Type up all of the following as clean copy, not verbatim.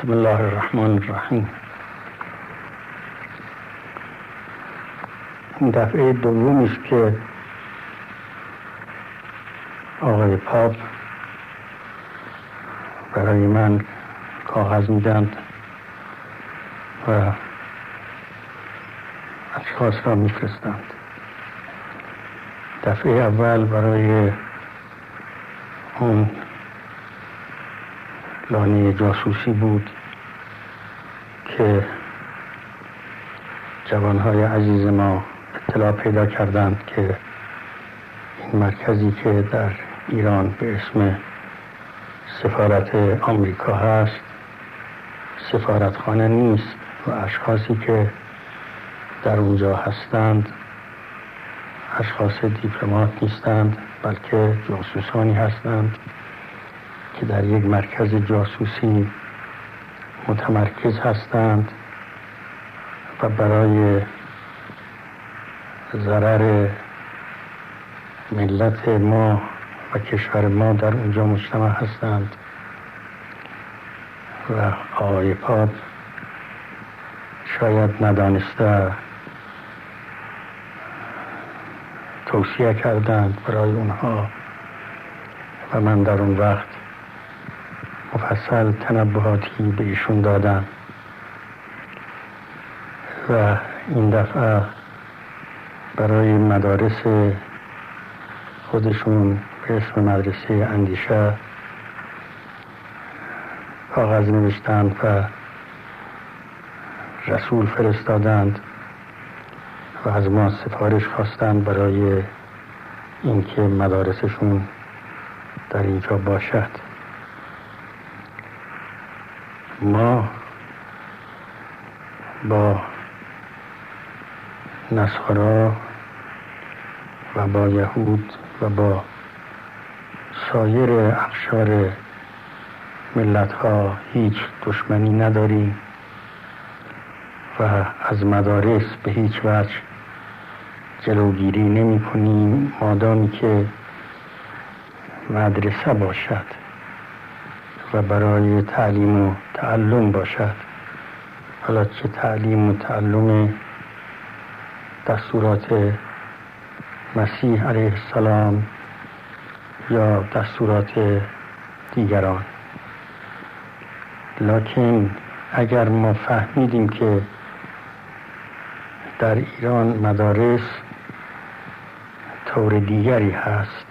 بسم الله الرحمن الرحیم. این دفعه دومی است که آقای پاپ برای من کاغذ میدند و اشخاص را میفرستند. دفعه اول برای اون لانه جاسوسی بود که جوانهای عزیز ما اطلاع پیدا کردند که این مرکزی که در ایران به اسم سفارت آمریکا هست سفارتخانه نیست و اشخاصی که در اونجا هستند اشخاص دیپلمات نیستند، بلکه جاسوسانی هستند که در یک مرکز جاسوسی متمرکز هستند و برای ضرر ملت ما و کشور ما در اونجا مجتمع هستند و آقای پاپ شاید ندانسته توصیه کردند برای اونها و من در اون وقت مفصل تنبهاتی به ایشون دادم و این دفعه برای مدارس خودشون به اسم مدرسه اندیشه کاغذ نوشتند و رسول فرستادند و از ما سفارش خواستند برای اینکه مدارسشون در اینجا باشد. ما با نصارا و با یهود و با سایر اقشار ملت ها هیچ دشمنی نداریم و از مدارس به هیچ وجه جلوگیری نمی کنیم مادامی که مدرسه باشد و برای تعلیم و تعلم باشد، حالا چه تعلیم و تعلم دستورات مسیح علیه السلام یا دستورات دیگران. لکن اگر ما فهمیدیم که در ایران مدارس طور دیگری هست،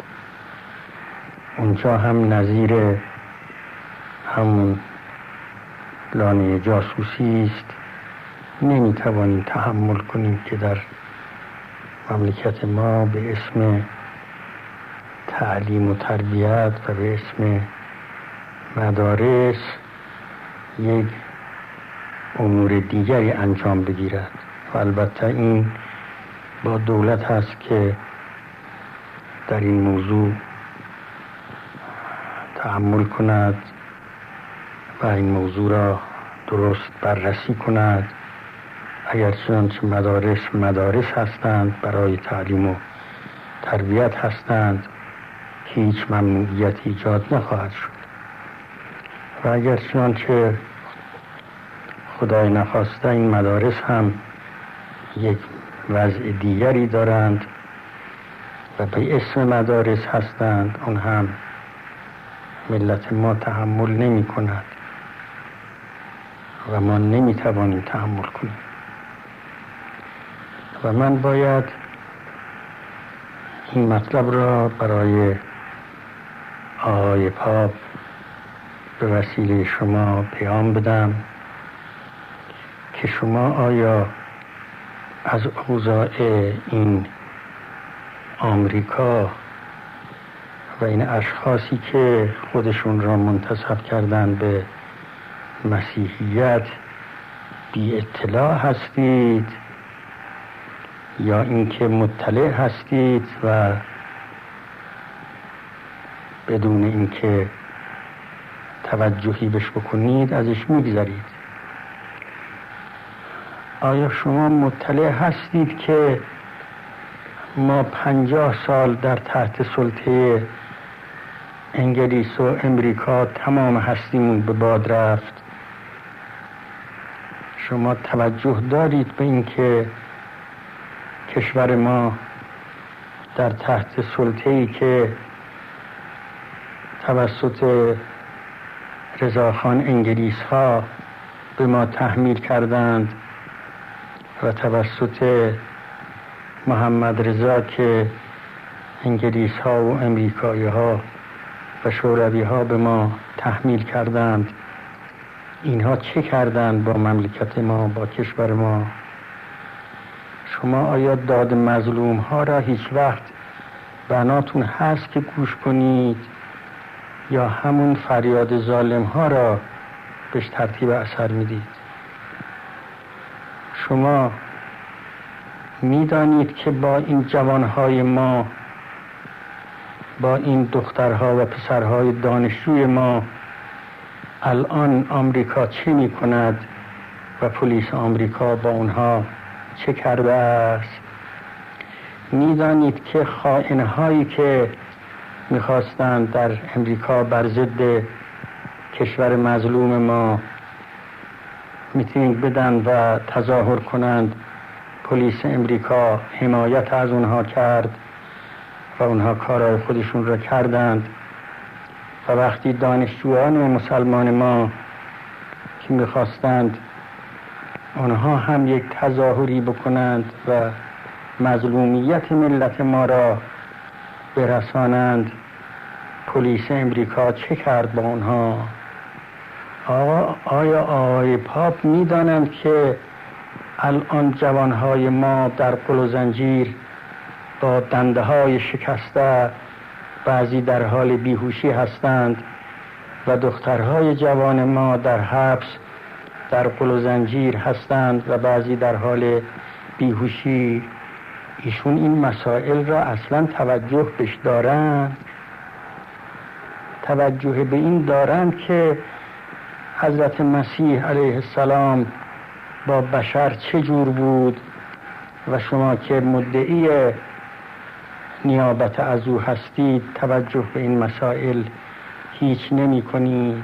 اونجا هم نظیر همون لانه جاسوسی است، نمیتوانیم تحمل کنیم که در مملکت ما به اسم تعلیم و تربیت و به اسم مدارس یک امور دیگری انجام بگیرد و البته این با دولت هست که در این موضوع تأمل کند و این موضوع را درست بررسی کند. اگر چنانچه مدارس هستند برای تعلیم و تربیت هستند هیچ ممنوعیت ایجاد نخواهد شد و اگر چنانچه خدای نخواسته این مدارس هم یک وضع دیگری دارند و به اسم مدارس هستند، اون هم ملت ما تحمل نمی کند و ما نمی توانیم تحمل کنیم و من باید این مطلب را برای آقای پاپ به وسیله شما پیام بدم که شما آیا از اوضاع این آمریکا و این اشخاصی که خودشون را منتسب کردن به مسیحیت بی اطلاع هستید یا اینکه مطلع هستید و بدون اینکه توجهی بهش بکنید ازش میگذرید؟ آیا شما مطلع هستید که ما 50 سال در تحت سلطه انگلیس و امریکا تمام هستیمون به باد رفت شما توجه دارید به اینکه کشور ما در تحت سلطه‌ای که توسط رضاخان انگلیس‌ها به ما تحمیل کردند و توسط محمد رضا که انگلیس‌ها و امریکایی‌ها و شوروی‌ها به ما تحمیل کردند، اینها چه کردند با مملکت ما، با کشور ما؟ شما آیا داد مظلوم ها را هیچ وقت بناتون هست که گوش کنید یا همون فریاد ظالم ها را بهش ترتیب اثر میدید؟ شما میدانید که با این جوانهای ما، با این دخترها و پسرهای دانشجوی ما الان آمریکا چه می کند و پلیس آمریکا با اونها چه کرده است؟ میدانید که خائنهایی که میخواستند در امریکا بر ضد کشور مظلوم ما میتینگ بدن و تظاهر کنند، پلیس امریکا حمایت از اونها کرد و اونها کارهای خودشون را کردند. و وقتی دانشجویان مسلمان ما که میخواستند آنها هم یک تظاهری بکنند و مظلومیت ملت ما را برسانند، پلیس امریکا چه کرد با آنها؟ آیا آقای پاپ میدانند که الان جوانهای ما در قل و زنجیر با دنده های شکسته، بعضی در حال بیهوشی هستند و دخترهای جوان ما در حبس در قل و زنجیر هستند و بعضی در حال بیهوشی؟ ایشون این مسائل را اصلا توجه بهش دارند؟ توجه به این دارند که حضرت مسیح علیه السلام با بشر چه جور بود و شما که مدعی نیابت از او هستید توجه به این مسائل هیچ نمی کنید؟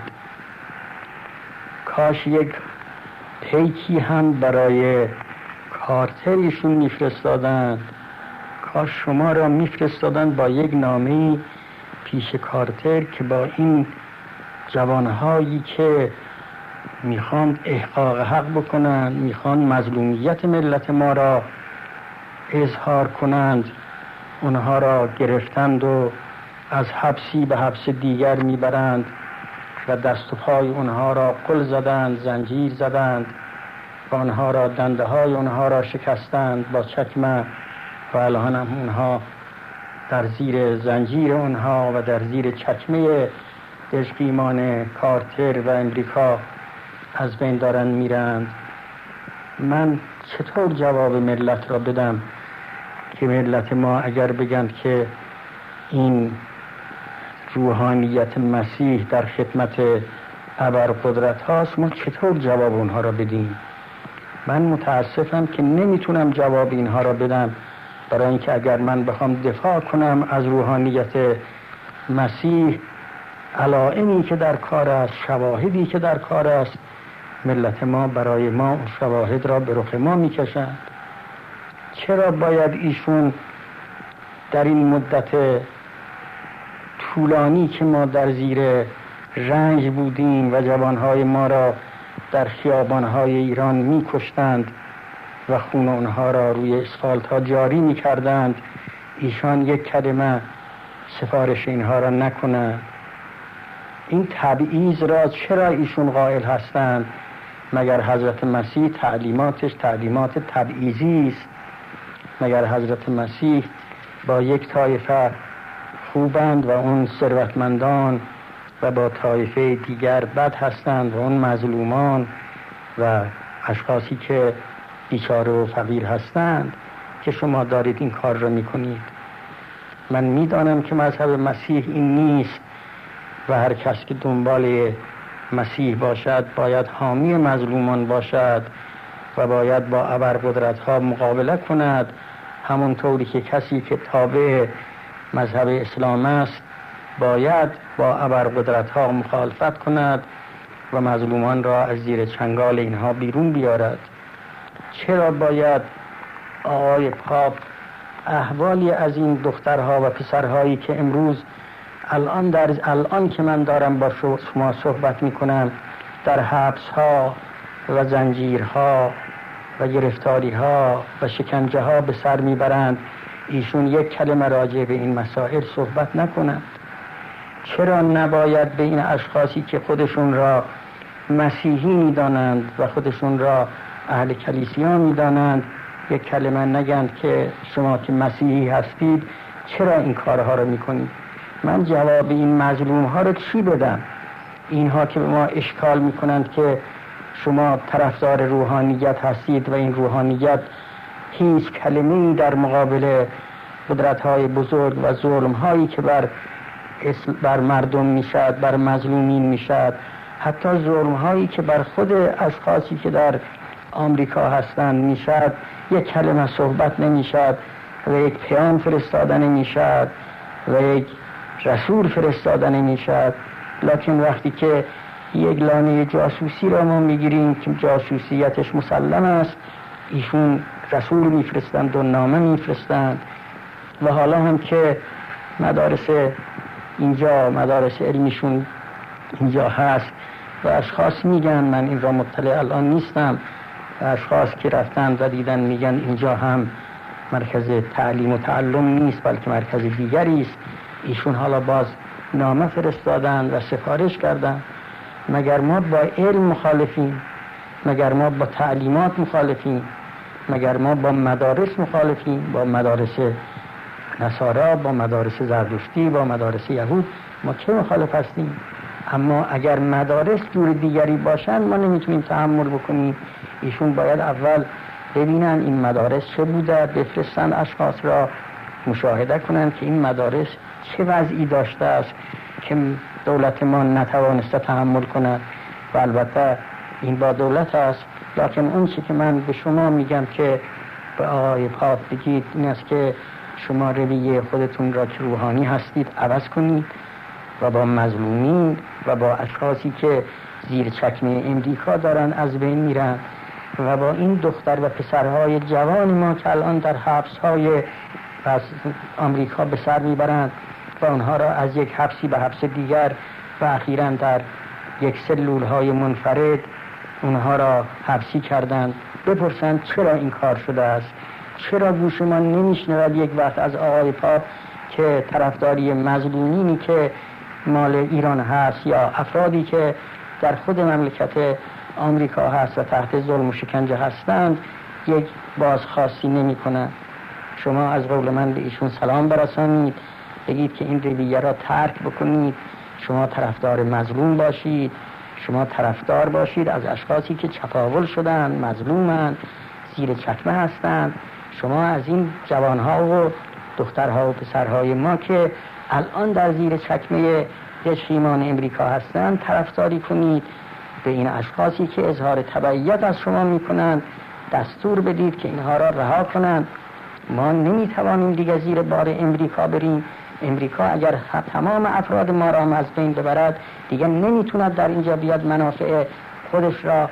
کاش یک پیکی هم برای کارتر ایشون میفرستادند، کاش شما را میفرستادند با یک نامه پیش کارتر که با این جوانهایی که میخوان احقاق حق بکنند، میخوان مظلومیت ملت ما را اظهار کنند، اونها را گرفتند و از حبسی به حبس دیگر میبرند و دست و پای اونها را قل زدند، زنجیر زدند و اونها را دنده های اونها را شکستند با چکمه و الان هم اونها در زیر زنجیر اونها و در زیر چکمه دژقیمان کارتر و امریکا از بین دارن میرند. من چطور جواب ملت را بدم که ملت ما اگر بگن که این روحانیت مسیح در خدمت ابرقدرت هاست، ما چطور جواب اونها را بدیم؟ من متاسفم که نمیتونم جواب اینها را بدم، برای اینکه اگر من بخوام دفاع کنم از روحانیت مسیح، علائمی که در کار است، شواهدی که در کار است، ملت ما برای ما شواهد را به رخ ما میکشند. چرا باید ایشون در این مدت طولانی که ما در زیر رنج بودیم و جوانهای ما را در خیابانهای ایران میکشتند و خون اونها را روی اسفالت ها جاری میکردند، ایشان یک کلمه سفارش اینها را نکنند؟ این تبعیض را چرا ایشون قائل هستند؟ مگر حضرت مسیح تعلیماتش تعلیمات تبعیضی است؟ مگر حضرت مسیح با یک طایفه خوبند و اون ثروتمندان و با طایفه دیگر بد هستند و اون مظلومان و اشخاصی که بیچاره و فقیر هستند که شما دارید این کار را میکنید؟ من میدانم که مذهب مسیح این نیست و هر کس که دنبال مسیح باشد باید حامی مظلومان باشد و باید با ابرقدرت ها مقابله کند، همونطوری که کسی که تابع مذهب اسلام است باید با ابرقدرت ها مخالفت کند و مظلومان را از زیر چنگال اینها بیرون بیارد. چرا باید آقای پاپ احوالی از این دخترها و پسرهایی که امروز الان که من دارم با شما صحبت میکنم در حبسها و زنجیرها و گرفتاریها و شکنجه ها به سر میبرند، ایشون یک کلمه راجع به این مسائل صحبت نکنند؟ چرا نباید به این اشخاصی که خودشون را مسیحی میدانند و خودشون را اهل کلیسا میدانند یک کلمه نگند که شما که مسیحی هستید چرا این کارها رو میکنید؟ من جواب این مظلوم ها رو چی بدم؟ اینها که به ما اشکال میکنند که شما طرفدار روحانیت هستید و این روحانیت هیچ کلمه‌ای در مقابل قدرت‌های بزرگ و ظلم‌هایی که بر مردم میشد، بر مظلومین میشد، حتی ظلم‌هایی که بر خود اشخاصی که در آمریکا هستند میشد، یک کلمه صحبت نمیشد و یک پیام فرستاده نمیشد و یک رسول فرستاده نمیشد. لکن وقتی که یک لانه جاسوسی را ما میگیریم که جاسوسیتش مسلم است، ایشون رسول میفرستند و نامه میفرستند. و حالا هم که مدارس علمیشون اینجا هست و اشخاص میگن، من این را مطلع الان نیستم، اشخاص که رفتن و دیدن میگن اینجا هم مرکز تعلیم و تعلم نیست بلکه مرکز دیگری است. ایشون حالا باز نامه فرستادن و سفارش کردن. مگر ما با علم مخالفیم؟ مگر ما با تعلیمات مخالفیم؟ مگر ما با مدارس مخالفیم؟ با مدارس نصارا، با مدارس زردشتی، با مدارس یهود ما چه مخالف هستیم؟ اما اگر مدارس جور دیگری باشن ما نمیتونیم تحمل بکنیم. ایشون باید اول ببینن این مدارس چه بوده، بفرستن اشخاص را مشاهده کنن که این مدارس چه وضعی داشته است که دولت ما نتوانسته تحمل کند. و البته این با دولت است، لکن اون چی که من به شما میگم که به آقای پاپ بگید این است که شما رویه خودتون را که روحانی هستید عوض کنید و با مظلومین و با اشخاصی که زیر چکمه امریکا دارن از بین میرن و با این دختر و پسرهای جوان ما که الان در حبس‌های آمریکا به سر میبرند و اونها را از یک حبسی به حبس دیگر و اخیراً در یک سلول‌های منفرد اونها را حبسی کردند. بپرسند چرا این کار شده است؟ چرا گوش ما نمیشنود یک وقت از آقای پاپ که طرفداری مظلومینی که مال ایران هست یا افرادی که در خود مملکت آمریکا هست و تحت ظلم و شکنجه هستند یک بازخواستی نمی کنند؟ شما از قول من به ایشون سلام برسانید، بگید که این رویه را ترک بکنید، شما طرفدار مظلوم باشید، شما طرفدار باشید از اشخاصی که چپاول شدن، مظلومند، زیر چکمه هستند. شما از این جوانها و دخترها و پسرهای ما که الان در زیر چکمه رژیم امریکا هستند طرفداری کنید. به این اشخاصی که اظهار تبعیت از شما میکنند دستور بدید که اینها را رها کنند. ما نمیتوانیم دیگه زیر بار امریکا بریم. امریکا اگر تمام افراد ما را از بین ببرد دیگه نمیتوند در اینجا بیاد منافع خودش را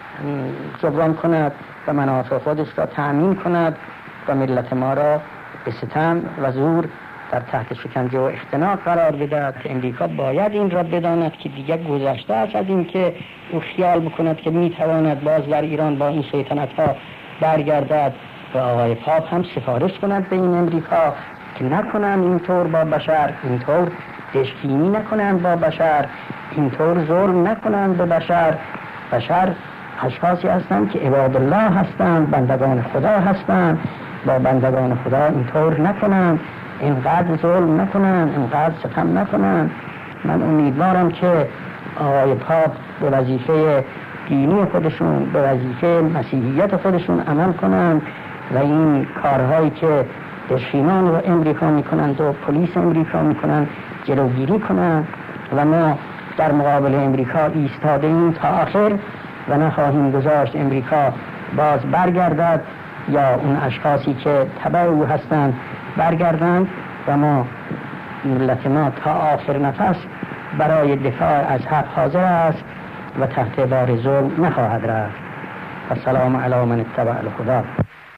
جبران کند و منافع خودش را تأمین کند و ملت ما را به ستم و زور در تحت شکنجه و اختناق قرار بدهد. که امریکا باید این را بداند که دیگه گذشته است از این که او خیال بکند که میتواند باز در ایران با این شیطنت ها برگردد. و آقای پاپ هم سفارش کند به این امریکا که نکنند اینطور با بشر، اینطور دشکینی نکنند با بشر، اینطور ظلم نکنند به بشر. بشر اشخاصی هستند که عباد الله هستند، بندگان خدا هستند. با بندگان خدا اینطور نکنند، اینقدر ظلم نکنند، اینقدر ستم نکنند. من امیدوارم که آقای پاپ به وظیفه دینی خودشون، به وظیفه مسیحیت خودشون عمل کنند و این کارهایی که دشمنان و امریکا میکنند و پلیس امریکا میکنند جلوگیری کنند. و ما در مقابل امریکا ایستاده ایم تا آخر و نخواهیم گذاشت امریکا باز برگردد یا اون اشخاصی که تبع او هستند برگردند. و ما ملت ما تا آخر نفس برای دفاع از حق حاضر است و تحت بار ظلم نخواهد رفت. السلام علی من اتبع الهدی.